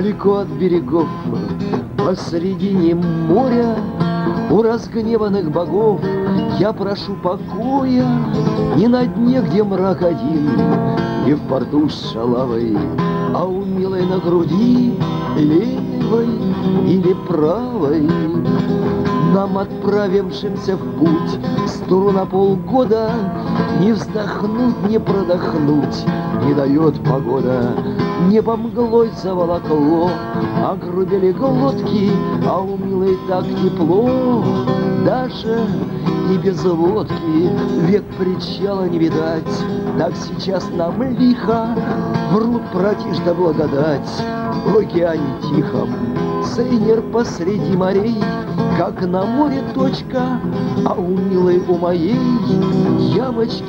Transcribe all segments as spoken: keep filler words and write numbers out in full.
Далеко от берегов, посредине моря, у разгневанных богов я прошу покоя. Не на дне, где мрак один, не в порту с шалавой, а у милой на груди, левой или правой. Нам, отправившимся в путь с туру на полгода, не вздохнуть, не продохнуть не дает погода. Небо мглой заволокло, огрубели глотки, а у милой так тепло, даже и без водки. Век причала не видать, так сейчас нам лихо врут братишь да благодать. В океане тихом сейнер посреди морей, как на море точка, а у милой у моей ямочки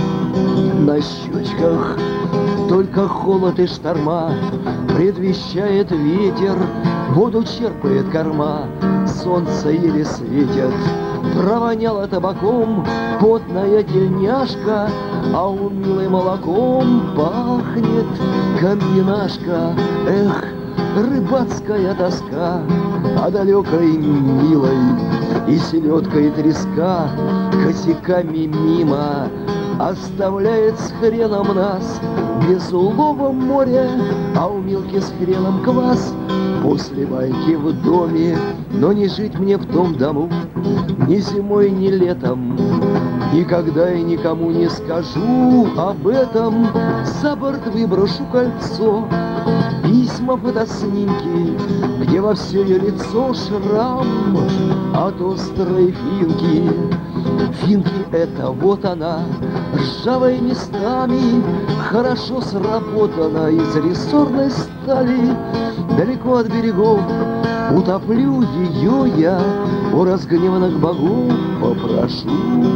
на щечках. Только холод и шторма предвещает ветер, воду черпает корма, солнце еле светит. Провоняла табаком потная тельняшка, а у милой молоком пахнет комбинашка. Эх, рыбацкая тоска о далекой милой, и селедка и треска косяками мимо оставляет с хреном нас без улова море, а у Милки с хреном квас после байки в доме. Но не жить мне в том дому ни зимой, ни летом, никогда и никому не скажу об этом. За борт выброшу кольцо, письма, фотоснимки, где во все ее лицо шрам от острой финки. Финки — это вот она, ржавой местами, хорошо сработана из рессорной стали. Далеко от берегов утоплю ее я, у разгневанных богов попрошу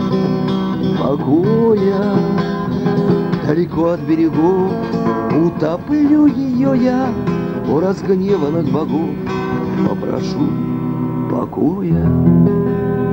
покоя. Далеко от берегов утоплю ее я, у разгневанных богов попрошу покоя.